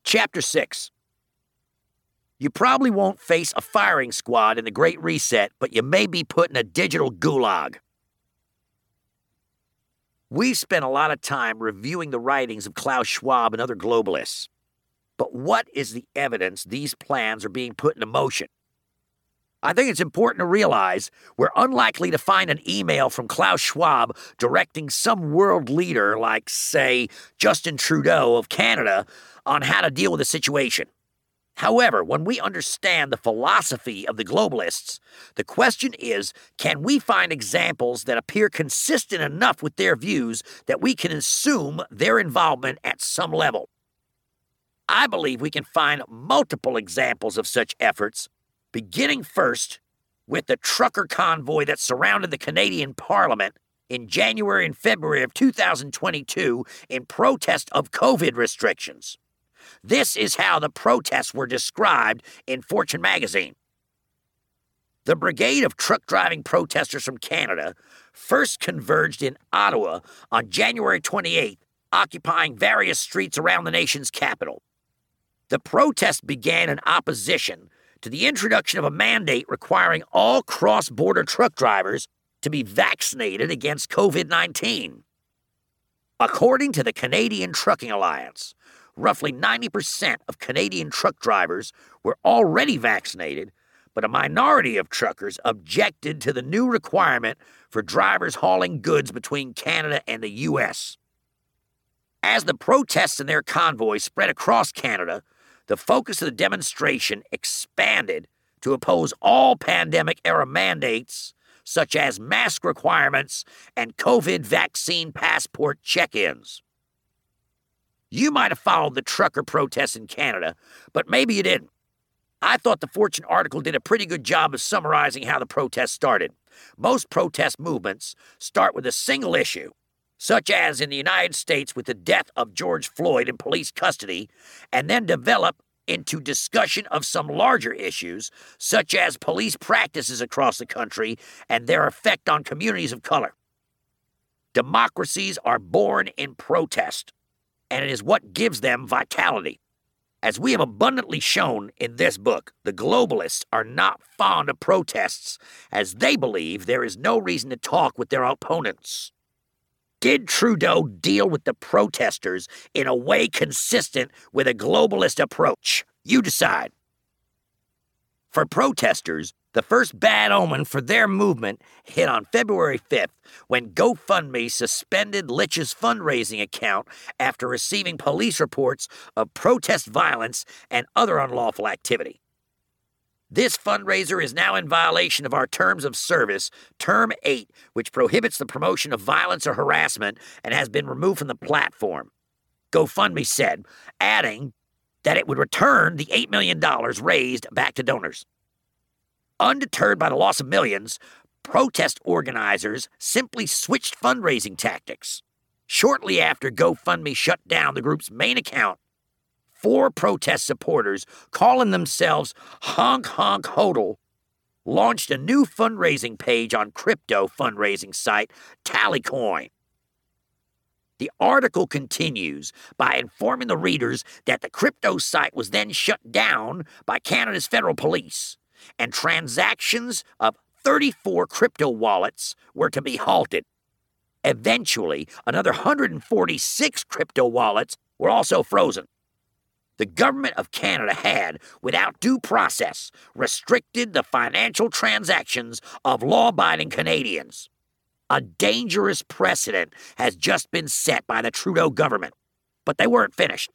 Chapter 6. You probably won't face a firing squad in the Great Reset, but you may be put in a digital gulag. We've spent a lot of time reviewing the writings of Klaus Schwab and other globalists. But what is the evidence these plans are being put into motion? I think it's important to realize we're unlikely to find an email from Klaus Schwab directing some world leader like, say, Justin Trudeau of Canada on how to deal with the situation. However, when we understand the philosophy of the globalists, the question is, can we find examples that appear consistent enough with their views that we can assume their involvement at some level? I believe we can find multiple examples of such efforts, beginning first with the trucker convoy that surrounded the Canadian Parliament in January and February of 2022 in protest of COVID restrictions. This is how the protests were described in Fortune magazine. The brigade of truck-driving protesters from Canada first converged in Ottawa on January 28th, occupying various streets around the nation's capital. The protest began in opposition to the introduction of a mandate requiring all cross-border truck drivers to be vaccinated against COVID-19. According to the Canadian Trucking Alliance, roughly 90% of Canadian truck drivers were already vaccinated, but a minority of truckers objected to the new requirement for drivers hauling goods between Canada and the U.S. As the protests and their convoy spread across Canada, the focus of the demonstration expanded to oppose all pandemic-era mandates, such as mask requirements and COVID vaccine passport check-ins. You might have followed the trucker protests in Canada, but maybe you didn't. I thought the Fortune article did a pretty good job of summarizing how the protests started. Most protest movements start with a single issue, such as in the United States with the death of George Floyd in police custody, and then develop into discussion of some larger issues, such as police practices across the country and their effect on communities of color. Democracies are born in protest, and it is what gives them vitality. As we have abundantly shown in this book, the globalists are not fond of protests, as they believe there is no reason to talk with their opponents. Did Trudeau deal with the protesters in a way consistent with a globalist approach? You decide. For protesters, the first bad omen for their movement hit on February 5th when GoFundMe suspended Litch's fundraising account after receiving police reports of protest violence and other unlawful activity. This fundraiser is now in violation of our terms of service, Term 8, which prohibits the promotion of violence or harassment and has been removed from the platform, GoFundMe said, adding that it would return the $8 million raised back to donors. Undeterred by the loss of millions, protest organizers simply switched fundraising tactics. Shortly after GoFundMe shut down the group's main account, 4 protest supporters, calling themselves Honk Honk Hodl, launched a new fundraising page on crypto fundraising site Tallycoin. The article continues by informing the readers that the crypto site was then shut down by Canada's federal police, and transactions of 34 crypto wallets were to be halted. Eventually, another 146 crypto wallets were also frozen. The government of Canada had, without due process, restricted the financial transactions of law-abiding Canadians. A dangerous precedent has just been set by the Trudeau government, but they weren't finished.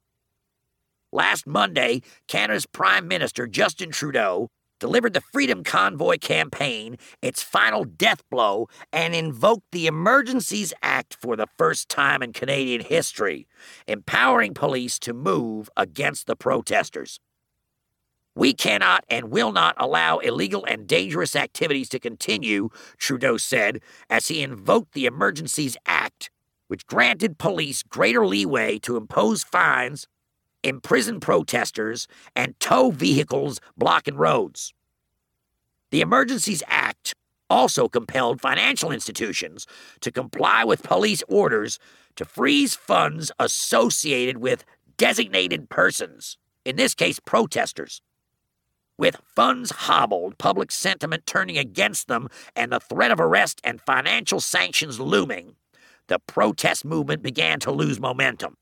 Last Monday, Canada's Prime Minister Justin Trudeau delivered the Freedom Convoy campaign its final death blow and invoked the Emergencies Act for the first time in Canadian history, empowering police to move against the protesters. We cannot and will not allow illegal and dangerous activities to continue, Trudeau said, as he invoked the Emergencies Act, which granted police greater leeway to impose fines, imprison protesters, and tow vehicles blocking roads. The Emergencies Act also compelled financial institutions to comply with police orders to freeze funds associated with designated persons, in this case protesters. With funds hobbled, public sentiment turning against them, and the threat of arrest and financial sanctions looming, the protest movement began to lose momentum.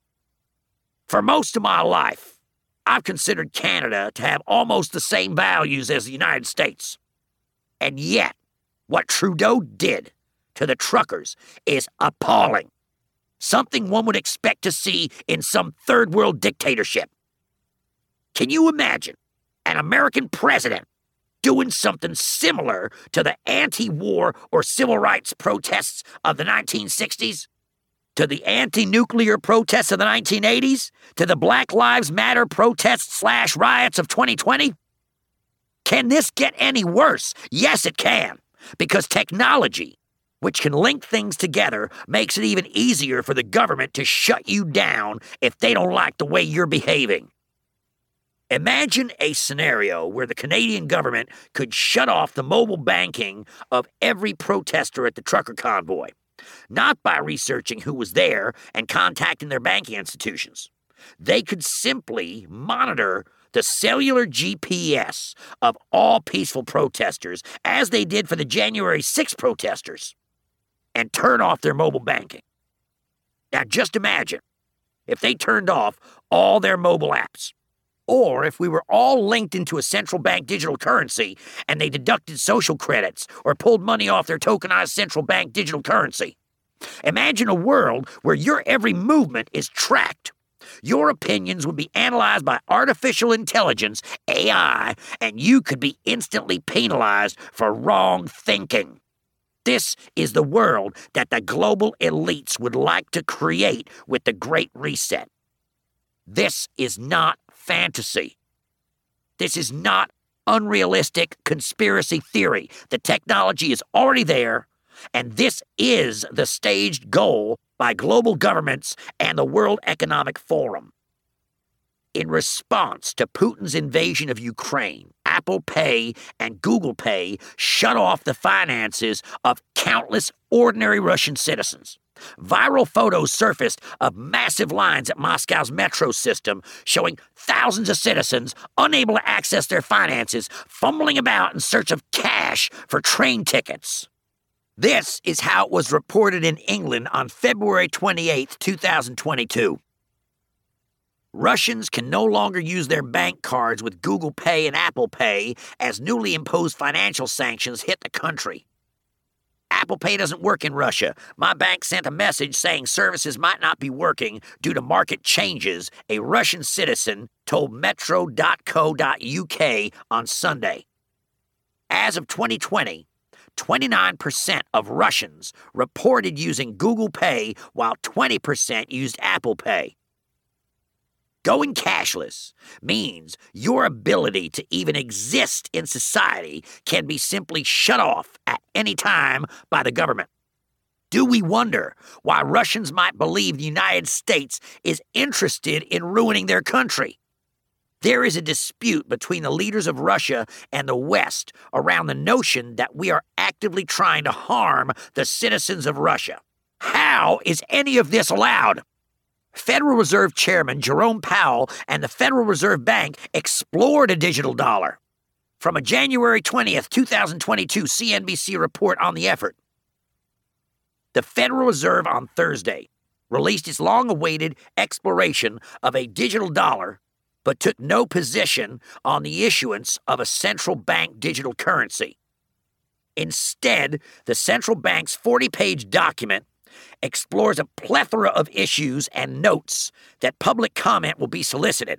For most of my life, I've considered Canada to have almost the same values as the United States. And yet, what Trudeau did to the truckers is appalling. Something one would expect to see in some third world dictatorship. Can you imagine an American president doing something similar to the anti-war or civil rights protests of the 1960s? To the anti-nuclear protests of the 1980s? To the Black Lives Matter protests/riots of 2020? Can this get any worse? Yes, it can. Because technology, which can link things together, makes it even easier for the government to shut you down if they don't like the way you're behaving. Imagine a scenario where the Canadian government could shut off the mobile banking of every protester at the trucker convoy, not by researching who was there and contacting their banking institutions. They could simply monitor the cellular GPS of all peaceful protesters, as they did for the January 6th protesters, and turn off their mobile banking. Now just imagine if they turned off all their mobile apps, or if we were all linked into a central bank digital currency and they deducted social credits or pulled money off their tokenized central bank digital currency. Imagine a world where your every movement is tracked. Your opinions would be analyzed by artificial intelligence, AI, and you could be instantly penalized for wrong thinking. This is the world that the global elites would like to create with the Great Reset. This is not fantasy. This is not unrealistic conspiracy theory. The technology is already there, and this is the staged goal by global governments and the World Economic Forum. In response to Putin's invasion of Ukraine, Apple Pay and Google Pay shut off the finances of countless ordinary Russian citizens. Viral photos surfaced of massive lines at Moscow's metro system showing thousands of citizens unable to access their finances, fumbling about in search of cash for train tickets. This is how it was reported in England on February 28, 2022. Russians can no longer use their bank cards with Google Pay and Apple Pay as newly imposed financial sanctions hit the country. Apple Pay doesn't work in Russia. My bank sent a message saying services might not be working due to market changes, a Russian citizen told metro.co.uk on Sunday. As of 2020, 29% of Russians reported using Google Pay while 20% used Apple Pay. Going cashless means your ability to even exist in society can be simply shut off at any time by the government. Do we wonder why Russians might believe the United States is interested in ruining their country? There is a dispute between the leaders of Russia and the West around the notion that we are actively trying to harm the citizens of Russia. How is any of this allowed? Federal Reserve Chairman Jerome Powell and the Federal Reserve Bank explored a digital dollar. From a January 20th, 2022 CNBC report on the effort. The Federal Reserve on Thursday released its long-awaited exploration of a digital dollar, but took no position on the issuance of a central bank digital currency. Instead, the central bank's 40-page document explores a plethora of issues and notes that public comment will be solicited.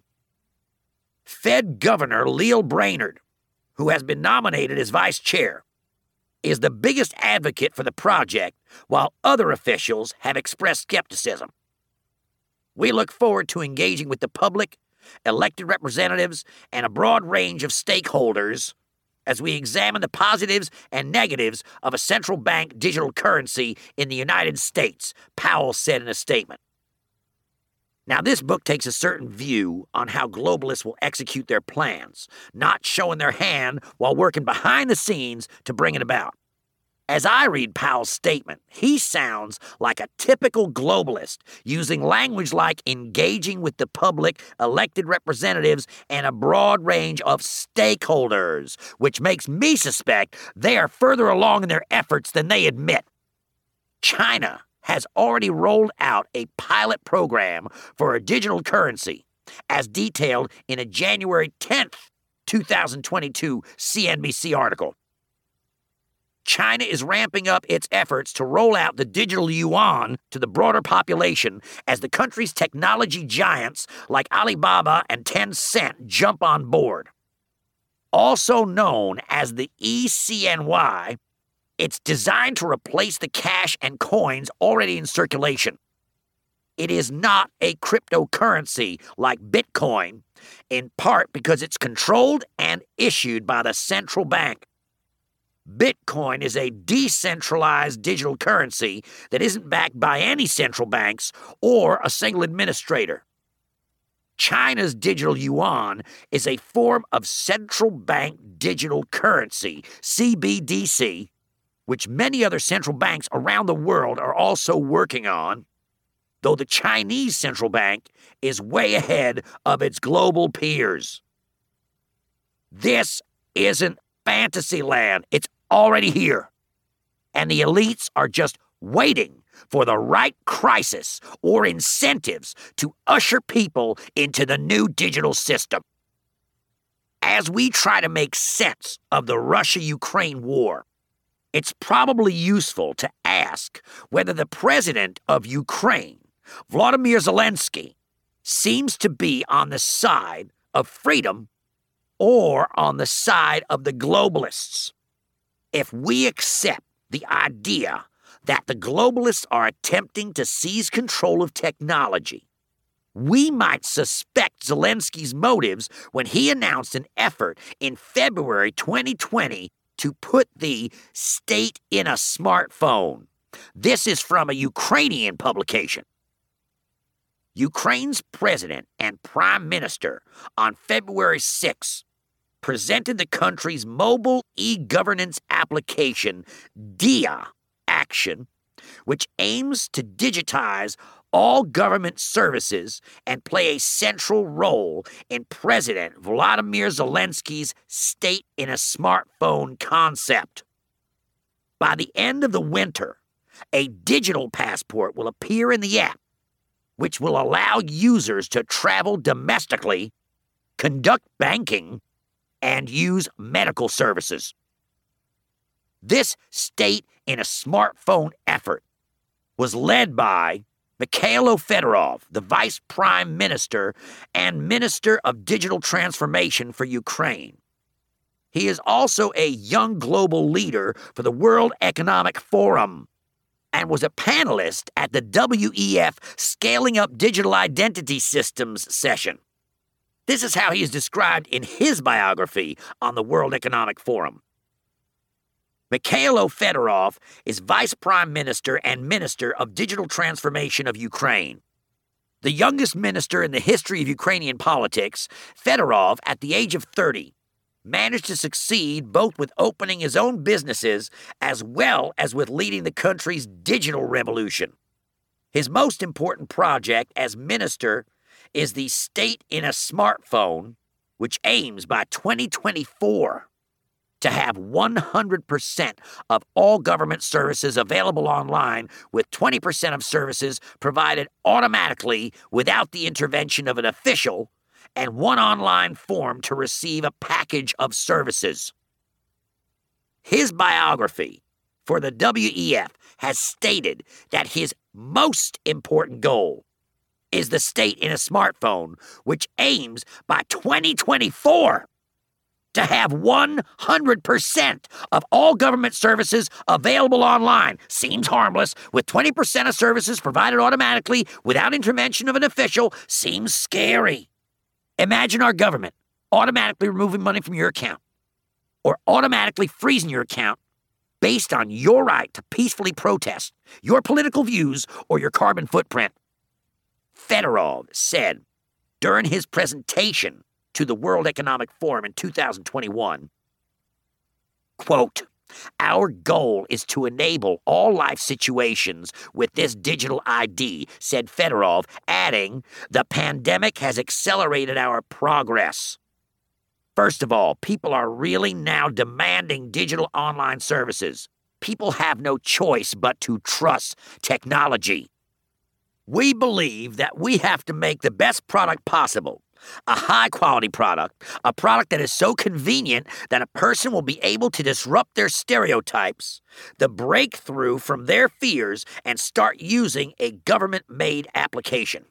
Fed Governor Lael Brainard, who has been nominated as vice chair, is the biggest advocate for the project, while other officials have expressed skepticism. We look forward to engaging with the public, elected representatives, and a broad range of stakeholders as we examine the positives and negatives of a central bank digital currency in the United States, Powell said in a statement. Now, this book takes a certain view on how globalists will execute their plans, not showing their hand while working behind the scenes to bring it about. As I read Powell's statement, he sounds like a typical globalist, using language like engaging with the public, elected representatives, and a broad range of stakeholders, which makes me suspect they are further along in their efforts than they admit. China has already rolled out a pilot program for a digital currency, as detailed in a January 10th, 2022 CNBC article. China is ramping up its efforts to roll out the digital yuan to the broader population as the country's technology giants like Alibaba and Tencent jump on board. Also known as the eCNY, it's designed to replace the cash and coins already in circulation. It is not a cryptocurrency like Bitcoin, in part because it's controlled and issued by the central bank. Bitcoin is a decentralized digital currency that isn't backed by any central banks or a single administrator. China's digital yuan is a form of central bank digital currency, CBDC, which many other central banks around the world are also working on, though the Chinese central bank is way ahead of its global peers. This isn't fantasy land. It's already here. And the elites are just waiting for the right crisis or incentives to usher people into the new digital system. As we try to make sense of the Russia-Ukraine war, it's probably useful to ask whether the president of Ukraine, Volodymyr Zelensky, seems to be on the side of freedom or on the side of the globalists. If we accept the idea that the globalists are attempting to seize control of technology, we might suspect Zelensky's motives when he announced an effort in February 2020 to put the state in a smartphone. This is from a Ukrainian publication. Ukraine's president and prime minister on February 6 presented the country's mobile e-governance application, DIA Action, which aims to digitize all government services and play a central role in President Volodymyr Zelensky's state in a smartphone concept. By the end of the winter, a digital passport will appear in the app, which will allow users to travel domestically, conduct banking, and use medical services. This state in a smartphone effort was led by Mikhailo Fedorov, the Vice Prime Minister and Minister of Digital Transformation for Ukraine. He is also a young global leader for the World Economic Forum and was a panelist at the WEF Scaling Up Digital Identity Systems session. This is how he is described in his biography on the World Economic Forum. Mikhailo Fedorov is Vice Prime Minister and Minister of Digital Transformation of Ukraine. The youngest minister in the history of Ukrainian politics, Fedorov, at the age of 30, managed to succeed both with opening his own businesses as well as with leading the country's digital revolution. His most important project as minister is the State in a Smartphone, which aims by 2024 to have 100% of all government services available online, with 20% of services provided automatically without the intervention of an official, and one online form to receive a package of services. His biography for the WEF has stated that his most important goal is the State in a Smartphone, which aims by 2024 to have 100% of all government services available online. Seems harmless, with 20% of services provided automatically without intervention of an official. Seems scary. Imagine our government automatically removing money from your account or automatically freezing your account based on your right to peacefully protest your political views or your carbon footprint. Fedorov said during his presentation to the World Economic Forum in 2021, quote, Our goal is to enable all life situations with this digital ID, said Fedorov, adding, the pandemic has accelerated our progress. First of all, people are really now demanding digital online services. People have no choice but to trust technology. We believe that we have to make the best product possible. A high-quality product, a product that is so convenient that a person will be able to disrupt their stereotypes, the breakthrough from their fears, and start using a government-made application.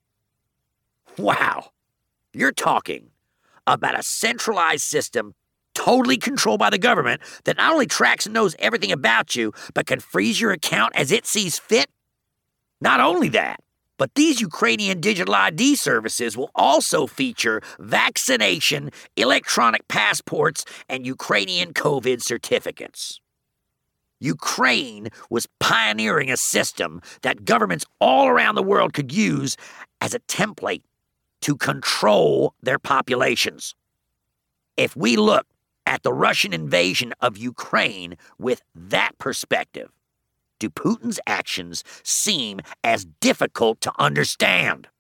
Wow, you're talking about a centralized system totally controlled by the government that not only tracks and knows everything about you, but can freeze your account as it sees fit? Not only that, but these Ukrainian digital ID services will also feature vaccination, electronic passports, and Ukrainian COVID certificates. Ukraine was pioneering a system that governments all around the world could use as a template to control their populations. If we look at the Russian invasion of Ukraine with that perspective, do Putin's actions seem as difficult to understand?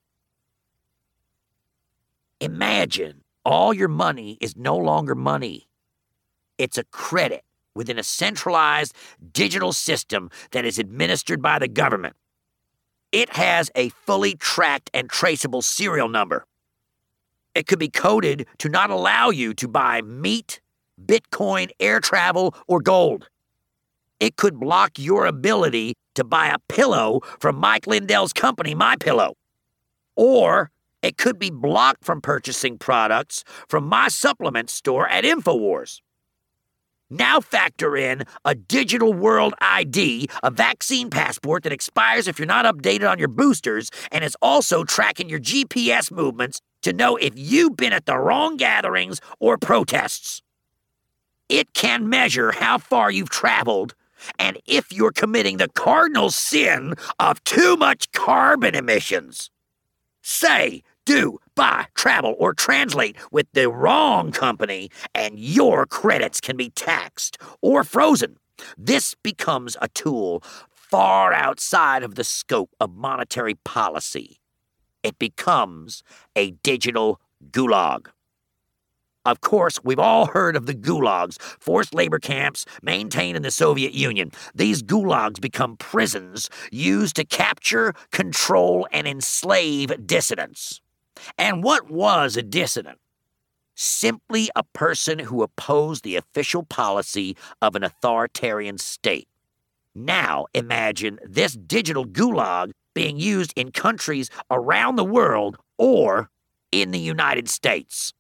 Imagine all your money is no longer money. It's a credit within a centralized digital system that is administered by the government. It has a fully tracked and traceable serial number. It could be coded to not allow you to buy meat, Bitcoin, air travel, or gold. It could block your ability to buy a pillow from Mike Lindell's company, MyPillow. Or it could be blocked from purchasing products from my supplement store at InfoWars. Now factor in a digital world ID, a vaccine passport that expires if you're not updated on your boosters and is also tracking your GPS movements to know if you've been at the wrong gatherings or protests. It can measure how far you've traveled and if you're committing the cardinal sin of too much carbon emissions. Say, do, buy, travel, or translate with the wrong company, and your credits can be taxed or frozen. This becomes a tool far outside of the scope of monetary policy. It becomes a digital gulag. Of course, we've all heard of the gulags, forced labor camps maintained in the Soviet Union. These gulags become prisons used to capture, control, and enslave dissidents. And what was a dissident? Simply a person who opposed the official policy of an authoritarian state. Now imagine this digital gulag being used in countries around the world or in the United States.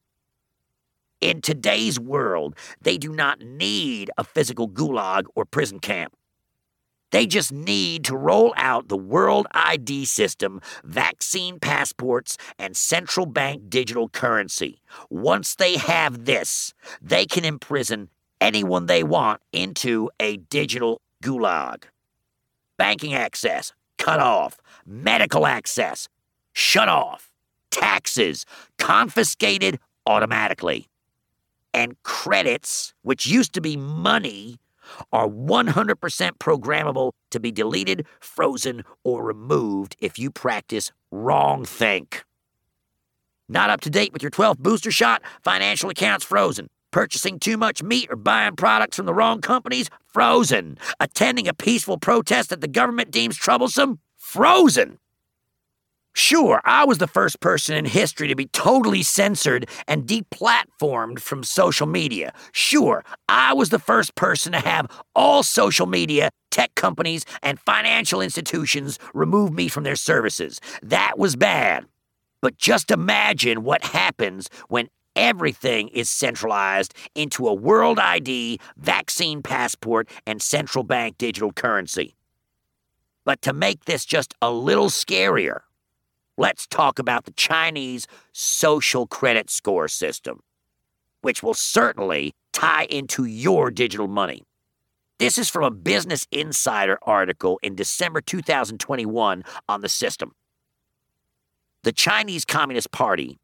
In today's world, they do not need a physical gulag or prison camp. They just need to roll out the World ID system, vaccine passports, and central bank digital currency. Once they have this, they can imprison anyone they want into a digital gulag. Banking access, cut off. Medical access, shut off. Taxes, confiscated automatically. And credits, which used to be money, are 100% programmable to be deleted, frozen, or removed if you practice wrongthink. Not up to date with your 12th booster shot? Financial accounts frozen. Purchasing too much meat or buying products from the wrong companies? Frozen. Attending a peaceful protest that the government deems troublesome? Frozen. Sure, I was the first person in history to be totally censored and deplatformed from social media. Sure, I was the first person to have all social media, tech companies, and financial institutions remove me from their services. That was bad. But just imagine what happens when everything is centralized into a World ID, vaccine passport, and central bank digital currency. But to make this just a little scarier, let's talk about the Chinese social credit score system, which will certainly tie into your digital money. This is from a Business Insider article in December 2021 on the system. The Chinese Communist Party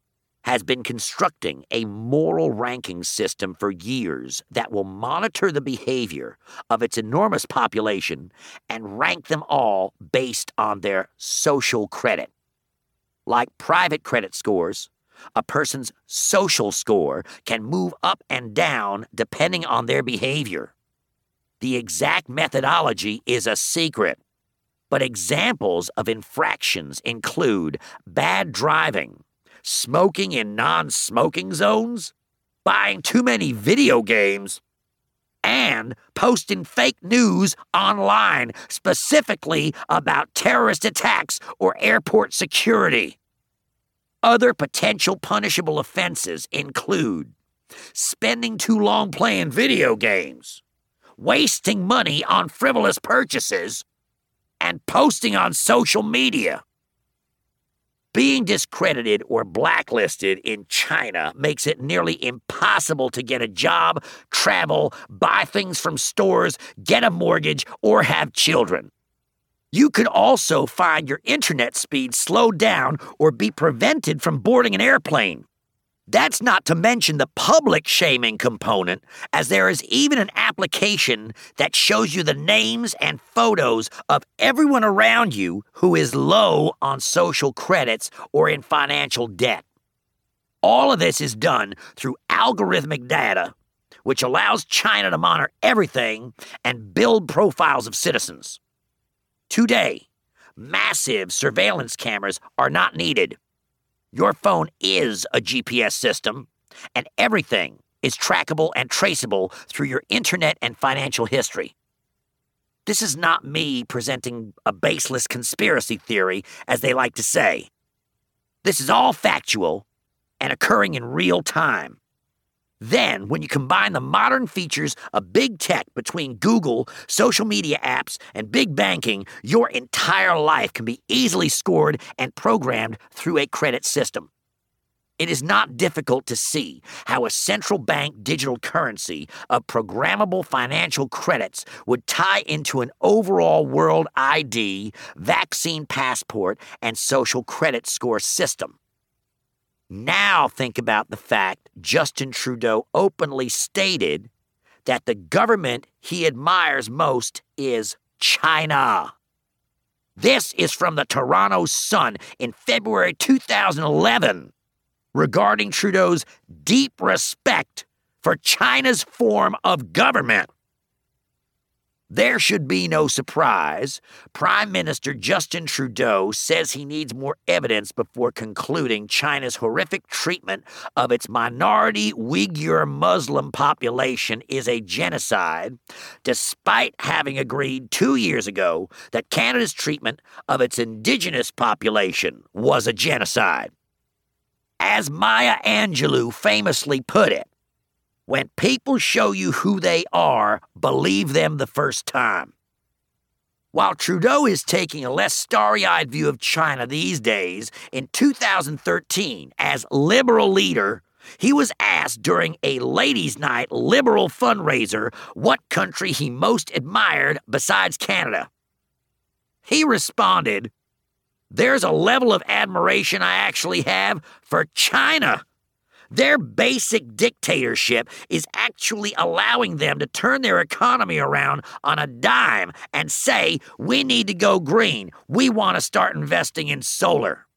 has been constructing a moral ranking system for years that will monitor the behavior of its enormous population and rank them all based on their social credit. Like private credit scores, a person's social score can move up and down depending on their behavior. The exact methodology is a secret, but examples of infractions include bad driving, smoking in non-smoking zones, buying too many video games, and posting fake news online specifically about terrorist attacks or airport security. Other potential punishable offenses include spending too long playing video games, wasting money on frivolous purchases, and posting on social media. Being discredited or blacklisted in China makes it nearly impossible to get a job, travel, buy things from stores, get a mortgage, or have children. You could also find your internet speed slowed down or be prevented from boarding an airplane. That's not to mention the public shaming component, as there is even an application that shows you the names and photos of everyone around you who is low on social credits or in financial debt. All of this is done through algorithmic data, which allows China to monitor everything and build profiles of citizens. Today, massive surveillance cameras are not needed. Your phone is a GPS system, and everything is trackable and traceable through your internet and financial history. This is not me presenting a baseless conspiracy theory, as they like to say. This is all factual and occurring in real time. Then, when you combine the modern features of big tech between Google, social media apps, and big banking, your entire life can be easily scored and programmed through a credit system. It is not difficult to see how a central bank digital currency of programmable financial credits would tie into an overall world ID, vaccine passport, and social credit score system. Now think about the fact Justin Trudeau openly stated that the government he admires most is China. This is from the Toronto Sun in February 2011 regarding Trudeau's deep respect for China's form of government. There should be no surprise. Prime Minister Justin Trudeau says he needs more evidence before concluding China's horrific treatment of its minority Uyghur Muslim population is a genocide, despite having agreed 2 years ago that Canada's treatment of its indigenous population was a genocide. As Maya Angelou famously put it, when people show you who they are, believe them the first time. While Trudeau is taking a less starry-eyed view of China these days, in 2013, as Liberal leader, he was asked during a ladies' night Liberal fundraiser what country he most admired besides Canada. He responded, "There's a level of admiration I actually have for China. Their basic dictatorship is actually allowing them to turn their economy around on a dime and say, we need to go green. We want to start investing in solar."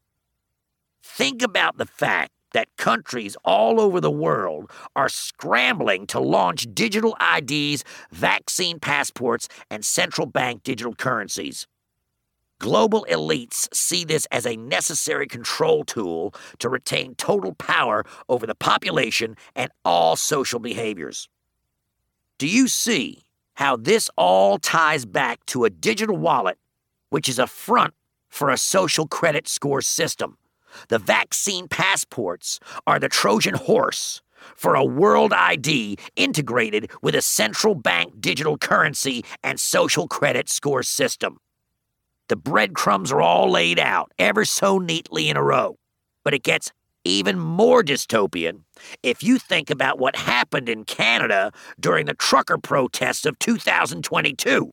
Think about the fact that countries all over the world are scrambling to launch digital IDs, vaccine passports, and central bank digital currencies. Global elites see this as a necessary control tool to retain total power over the population and all social behaviors. Do you see how this all ties back to a digital wallet, which is a front for a social credit score system? The vaccine passports are the Trojan horse for a world ID integrated with a central bank digital currency and social credit score system. The breadcrumbs are all laid out, ever so neatly in a row. But it gets even more dystopian if you think about what happened in Canada during the trucker protests of 2022.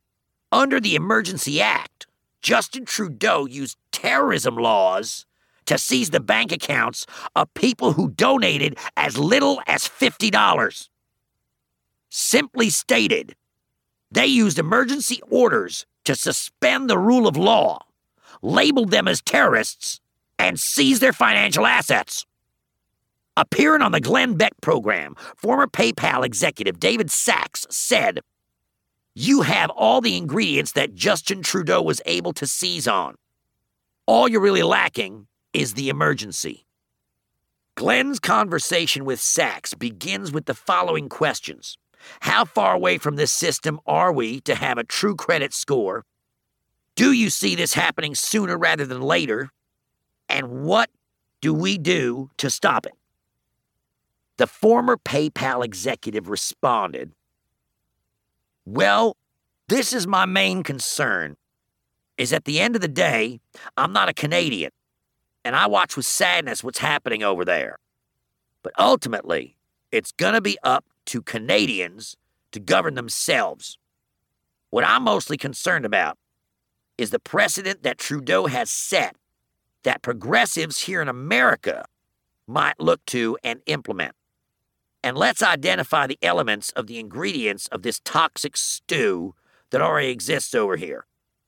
Under the Emergency Act, Justin Trudeau used terrorism laws to seize the bank accounts of people who donated as little as $50. Simply stated, they used emergency orders to suspend the rule of law, labeled them as terrorists, and seized their financial assets. Appearing on the Glenn Beck program, former PayPal executive David Sachs said, "You have all the ingredients that Justin Trudeau was able to seize on. All you're really lacking is the emergency." Glenn's conversation with Sachs begins with the following questions. How far away from this system are we to have a true credit score? Do you see this happening sooner rather than later? And what do we do to stop it? The former PayPal executive responded, "Well, this is my main concern, is at the end of the day, I'm not a Canadian, and I watch with sadness what's happening over there. But ultimately, it's going to be up to Canadians to govern themselves. What I'm mostly concerned about is the precedent that Trudeau has set that progressives here in America might look to and implement. And let's identify the elements of the ingredients of this toxic stew that already exists over here.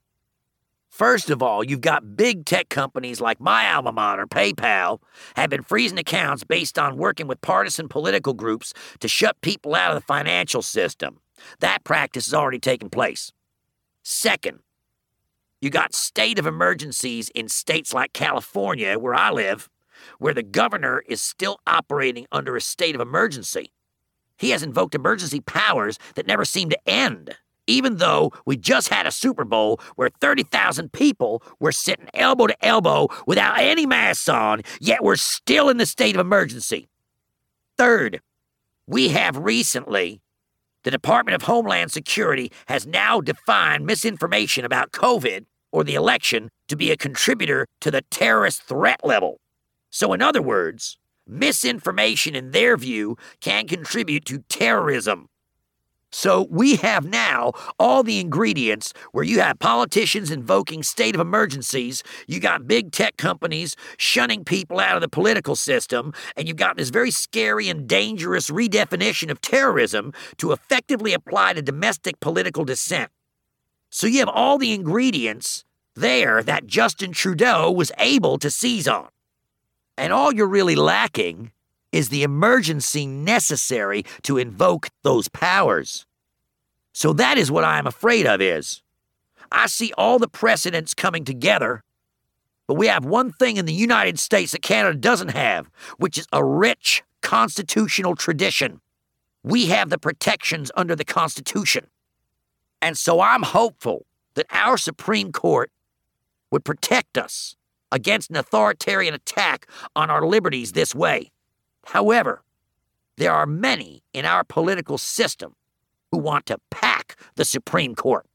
First of all, you've got big tech companies like my alma mater, PayPal, have been freezing accounts based on working with partisan political groups to shut people out of the financial system. That practice has already taken place. Second, you got state of emergencies in states like California, where I live, where the governor is still operating under a state of emergency. He has invoked emergency powers that never seem to end, even though we just had a Super Bowl where 30,000 people were sitting elbow to elbow without any masks on, yet we're still in the state of emergency. Third, we have recently, the Department of Homeland Security has now defined misinformation about COVID or the election to be a contributor to the terrorist threat level. So in other words, misinformation in their view can contribute to terrorism. So we have now all the ingredients where you have politicians invoking state of emergencies, you got big tech companies shunning people out of the political system, and you've got this very scary and dangerous redefinition of terrorism to effectively apply to domestic political dissent. So you have all the ingredients there that Justin Trudeau was able to seize on. And all you're really lacking is the emergency necessary to invoke those powers. So that is what I'm afraid of is, I see all the precedents coming together, but we have one thing in the United States that Canada doesn't have, which is a rich constitutional tradition. We have the protections under the Constitution. And so I'm hopeful that our Supreme Court would protect us against an authoritarian attack on our liberties this way. However, there are many in our political system who want to pack the Supreme Court.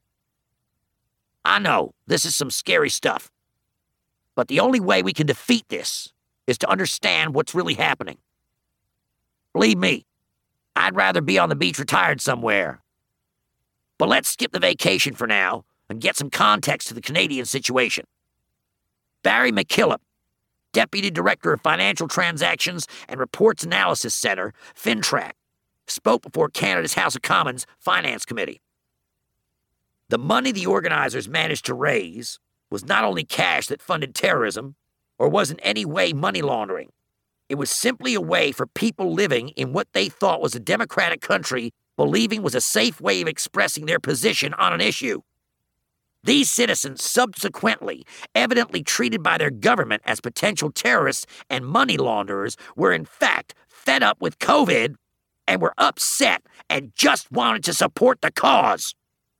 I know this is some scary stuff, but the only way we can defeat this is to understand what's really happening. Believe me, I'd rather be on the beach retired somewhere. But let's skip the vacation for now and get some context to the Canadian situation. Barry McKillop, Deputy Director of Financial Transactions and Reports Analysis Centre, FINTRAC, spoke before Canada's House of Commons Finance Committee. The money the organizers managed to raise was not only cash that funded terrorism or was in any way money laundering. It was simply a way for people living in what they thought was a democratic country believing was a safe way of expressing their position on an issue. These citizens subsequently, evidently treated by their government as potential terrorists and money launderers, were in fact fed up with COVID and were upset and just wanted to support the cause.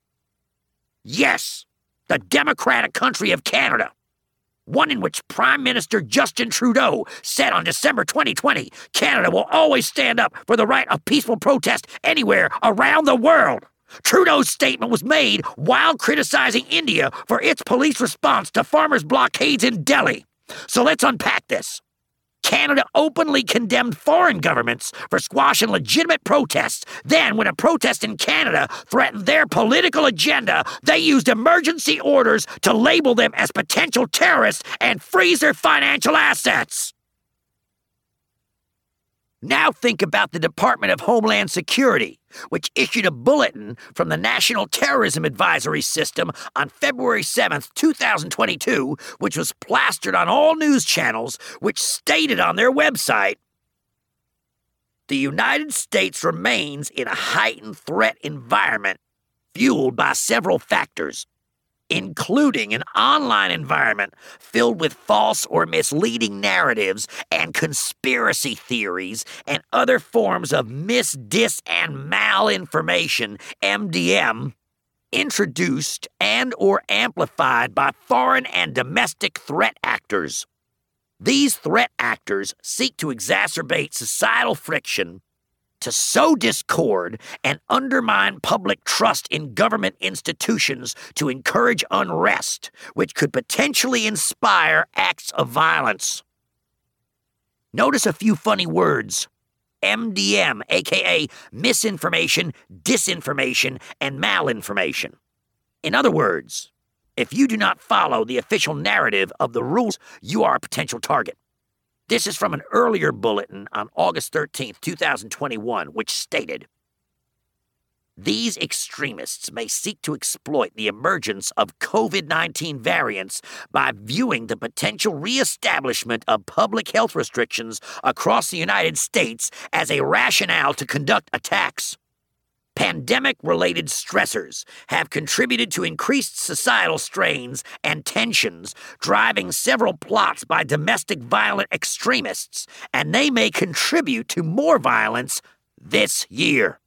Yes, the democratic country of Canada, one in which Prime Minister Justin Trudeau said on December 2020, Canada will always stand up for the right of peaceful protest anywhere around the world. Trudeau's statement was made while criticizing India for its police response to farmers' blockades in Delhi. So let's unpack this. Canada openly condemned foreign governments for squashing legitimate protests. Then, when a protest in Canada threatened their political agenda, they used emergency orders to label them as potential terrorists and freeze their financial assets. Now think about the Department of Homeland Security, which issued a bulletin from the National Terrorism Advisory System on February 7th, 2022, which was plastered on all news channels, which stated on their website, "The United States remains in a heightened threat environment fueled by several factors, including an online environment filled with false or misleading narratives and conspiracy theories and other forms of mis, dis, and malinformation, MDM, introduced and or amplified by foreign and domestic threat actors. These threat actors seek to exacerbate societal friction, to sow discord and undermine public trust in government institutions to encourage unrest, which could potentially inspire acts of violence." Notice a few funny words. MDM, aka misinformation, disinformation, and malinformation. In other words, if you do not follow the official narrative of the rules, you are a potential target. This is from an earlier bulletin on August 13th, 2021, which stated, "These extremists may seek to exploit the emergence of COVID-19 variants by viewing the potential reestablishment of public health restrictions across the United States as a rationale to conduct attacks. Pandemic-related stressors have contributed to increased societal strains and tensions, driving several plots by domestic violent extremists, and they may contribute to more violence this year."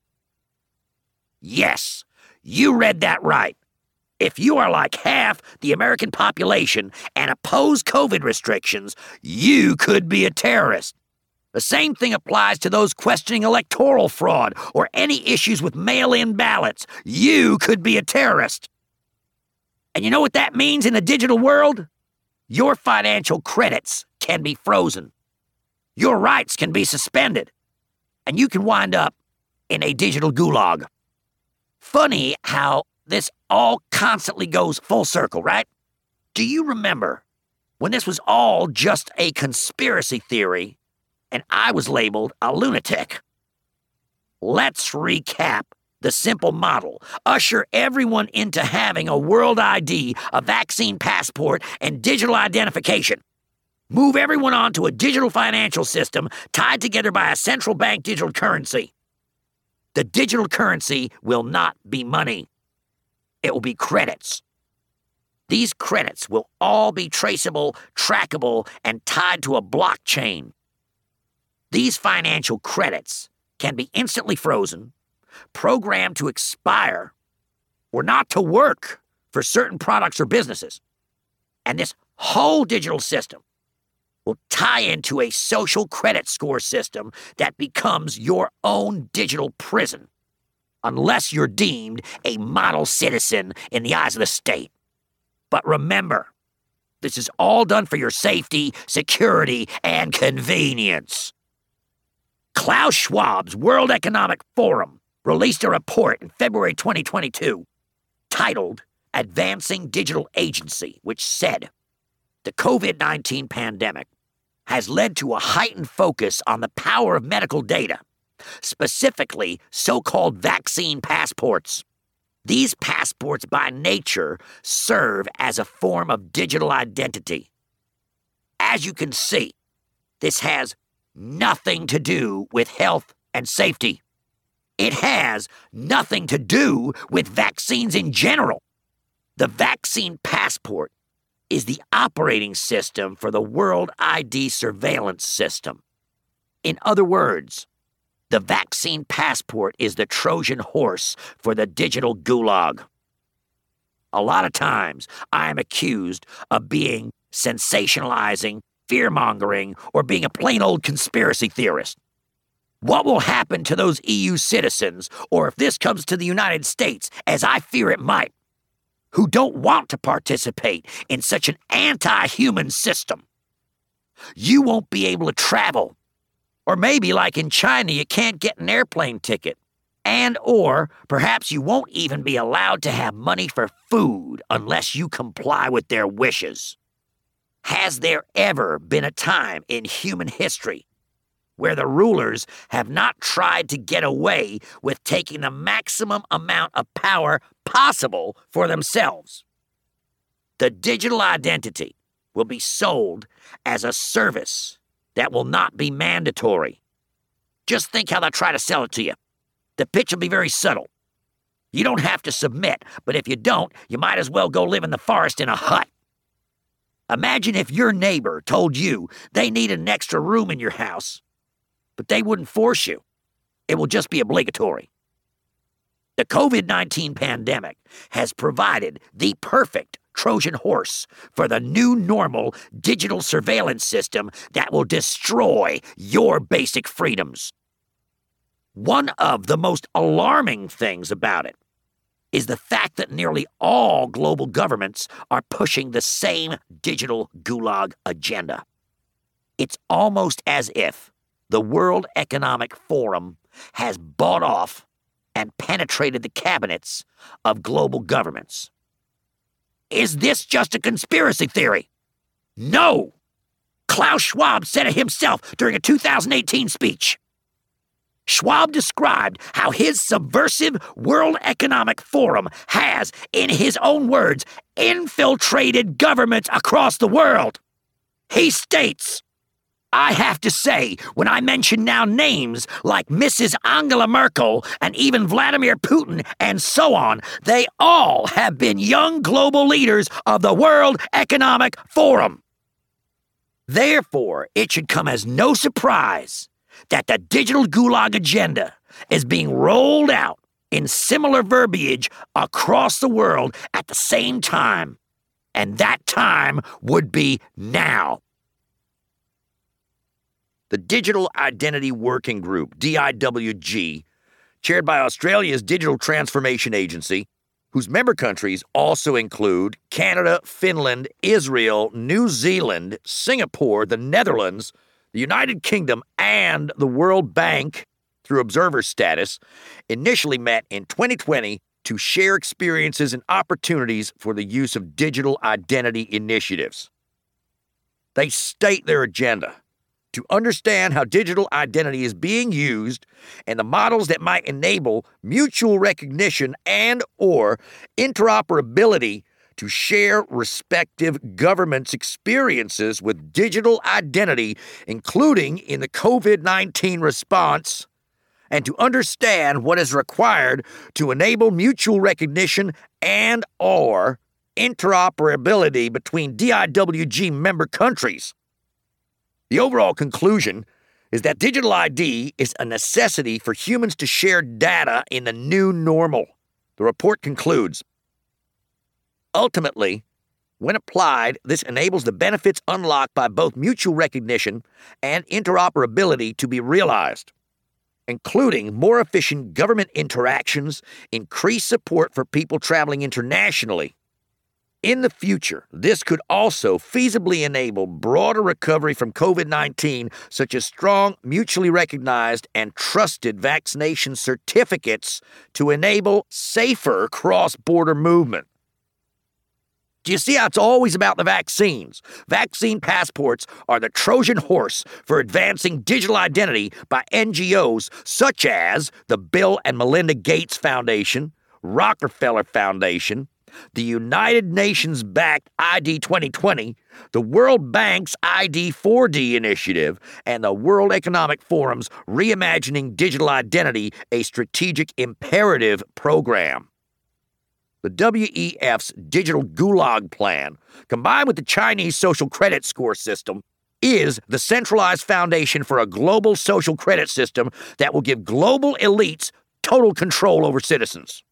Yes, you read that right. If you are like half the American population and oppose COVID restrictions, you could be a terrorist. The same thing applies to those questioning electoral fraud or any issues with mail-in ballots. You could be a terrorist. And you know what that means in the digital world? Your financial credits can be frozen. Your rights can be suspended. And you can wind up in a digital gulag. Funny how this all constantly goes full circle, right? Do you remember when this was all just a conspiracy theory and I was labeled a lunatic? Let's recap the simple model. Usher everyone into having a world ID, a vaccine passport, and digital identification. Move everyone onto a digital financial system tied together by a central bank digital currency. The digital currency will not be money. It will be credits. These credits will all be traceable, trackable, and tied to a blockchain. These financial credits can be instantly frozen, programmed to expire, or not to work for certain products or businesses. And this whole digital system will tie into a social credit score system that becomes your own digital prison, unless you're deemed a model citizen in the eyes of the state. But remember, this is all done for your safety, security, and convenience. Klaus Schwab's World Economic Forum released a report in February 2022 titled Advancing Digital Agency, which said, "The COVID-19 pandemic has led to a heightened focus on the power of medical data, specifically so-called vaccine passports. These passports by nature serve as a form of digital identity. As you can see, this has nothing to do with health and safety. It has nothing to do with vaccines in general. The vaccine passport is the operating system for the World ID surveillance system. In other words, the vaccine passport is the Trojan horse for the digital gulag. A lot of times, I am accused of being sensationalizing, fear-mongering, or being a plain old conspiracy theorist. What will happen to those EU citizens, or if this comes to the United States, as I fear it might, who don't want to participate in such an anti-human system? You won't be able to travel. Or maybe, like in China, you can't get an airplane ticket. And or perhaps you won't even be allowed to have money for food unless you comply with their wishes. Has there ever been a time in human history where the rulers have not tried to get away with taking the maximum amount of power possible for themselves? The digital identity will be sold as a service that will not be mandatory. Just think how they'll try to sell it to you. The pitch will be very subtle. You don't have to submit, but if you don't, you might as well go live in the forest in a hut. Imagine if your neighbor told you they needed an extra room in your house, but they wouldn't force you. It will just be obligatory. The COVID-19 pandemic has provided the perfect Trojan horse for the new normal digital surveillance system that will destroy your basic freedoms. One of the most alarming things about it is the fact that nearly all global governments are pushing the same digital gulag agenda. It's almost as if the World Economic Forum has bought off and penetrated the cabinets of global governments. Is this just a conspiracy theory? No! Klaus Schwab said it himself during a 2018 speech. Schwab described how his subversive World Economic Forum has, in his own words, infiltrated governments across the world. He states, I have to say, when I mention now names like Mrs. Angela Merkel and even Vladimir Putin and so on, they all have been young global leaders of the World Economic Forum. Therefore, it should come as no surprise that the digital gulag agenda is being rolled out in similar verbiage across the world at the same time, and that time would be now. The Digital Identity Working Group, DIWG, chaired by Australia's Digital Transformation Agency, whose member countries also include Canada, Finland, Israel, New Zealand, Singapore, the Netherlands, the United Kingdom, and the World Bank, through observer status, initially met in 2020 to share experiences and opportunities for the use of digital identity initiatives. They state their agenda to understand how digital identity is being used and the models that might enable mutual recognition and or interoperability to share respective governments' experiences with digital identity, including in the COVID-19 response, and to understand what is required to enable mutual recognition and or interoperability between DIWG member countries. The overall conclusion is that digital ID is a necessity for humans to share data in the new normal. The report concludes, ultimately, when applied, this enables the benefits unlocked by both mutual recognition and interoperability to be realized, including more efficient government interactions, increased support for people traveling internationally. In the future, this could also feasibly enable broader recovery from COVID-19, such as strong, mutually recognized, and trusted vaccination certificates to enable safer cross-border movement. Do you see how it's always about the vaccines? Vaccine passports are the Trojan horse for advancing digital identity by NGOs such as the Bill and Melinda Gates Foundation, Rockefeller Foundation, the United Nations-backed ID 2020, the World Bank's ID 4D initiative, and the World Economic Forum's Reimagining Digital Identity, a Strategic Imperative program. The WEF's Digital Gulag Plan, combined with the Chinese social credit score system, is the centralized foundation for a global social credit system that will give global elites total control over citizens.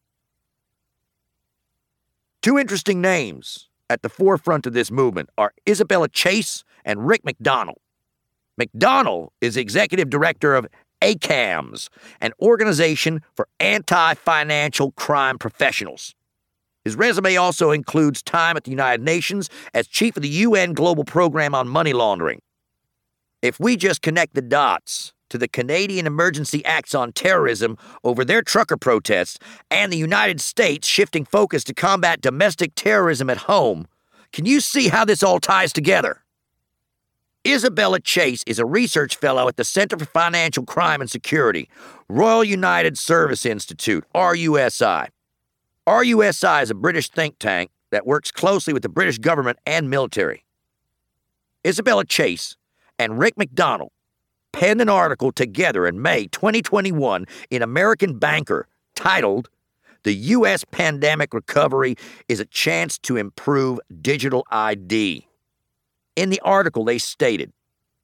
Two interesting names at the forefront of this movement are Isabella Chase and Rick McDonald. McDonald is executive director of ACAMS, an organization for anti-financial crime professionals. His resume also includes time at the United Nations as chief of the UN Global Program on Money Laundering. If we just connect the dots to the Canadian Emergency Acts on Terrorism over their trucker protests and the United States shifting focus to combat domestic terrorism at home, can you see how this all ties together? Isabella Chase is a research fellow at the Center for Financial Crime and Security, Royal United Service Institute, RUSI. RUSI is a British think tank that works closely with the British government and military. Isabella Chase and Rick McDonald penned an article together in May 2021 in American Banker titled, "The U.S. Pandemic Recovery is a Chance to Improve Digital ID." In the article, they stated,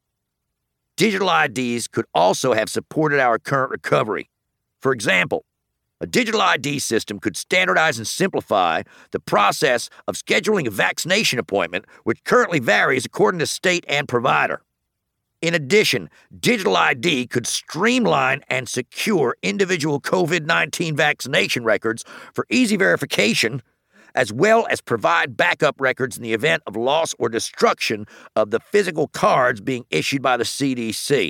digital IDs could also have supported our current recovery. For example, a digital ID system could standardize and simplify the process of scheduling a vaccination appointment, which currently varies according to state and provider. In addition, digital ID could streamline and secure individual COVID-19 vaccination records for easy verification, as well as provide backup records in the event of loss or destruction of the physical cards being issued by the CDC.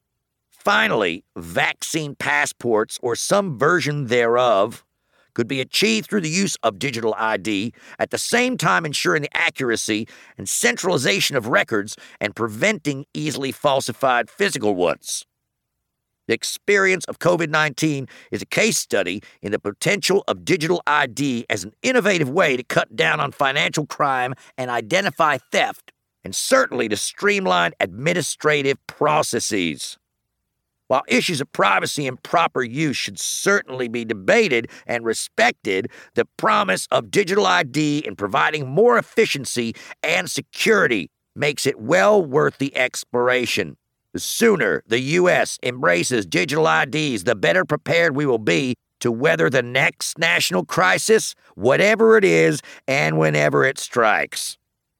Finally, vaccine passports or some version thereof could be achieved through the use of digital ID, at the same time ensuring the accuracy and centralization of records and preventing easily falsified physical ones. The experience of COVID-19 is a case study in the potential of digital ID as an innovative way to cut down on financial crime and identify theft, and certainly to streamline administrative processes. While issues of privacy and proper use should certainly be debated and respected, the promise of digital ID in providing more efficiency and security makes it well worth the exploration. The sooner the U.S. embraces digital IDs, the better prepared we will be to weather the next national crisis, whatever it is and whenever it strikes.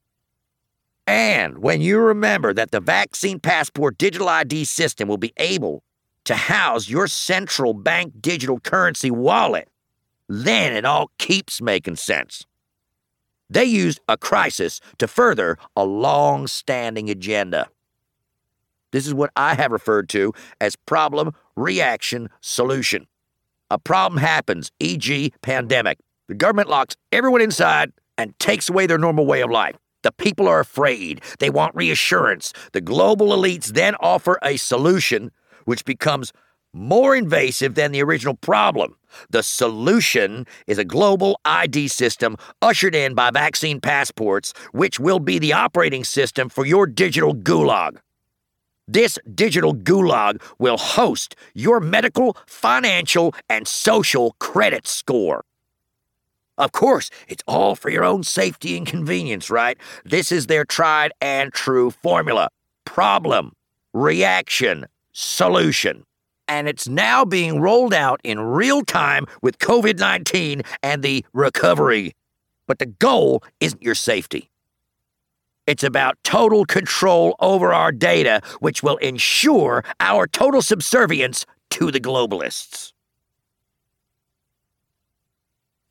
And when you remember that the vaccine passport digital ID system will be able to house your central bank digital currency wallet, then it all keeps making sense. They used a crisis to further a long-standing agenda. This is what I have referred to as problem, reaction, solution. A problem happens, e.g., pandemic. The government locks everyone inside and takes away their normal way of life. The people are afraid. They want reassurance. The global elites then offer a solution which becomes more invasive than the original problem. The solution is a global ID system ushered in by vaccine passports, which will be the operating system for your digital gulag. This digital gulag will host your medical, financial, and social credit score. Of course, it's all for your own safety and convenience, right? This is their tried and true formula. Problem, reaction, solution. And it's now being rolled out in real time with COVID-19 and the recovery. But the goal isn't your safety. It's about total control over our data, which will ensure our total subservience to the globalists.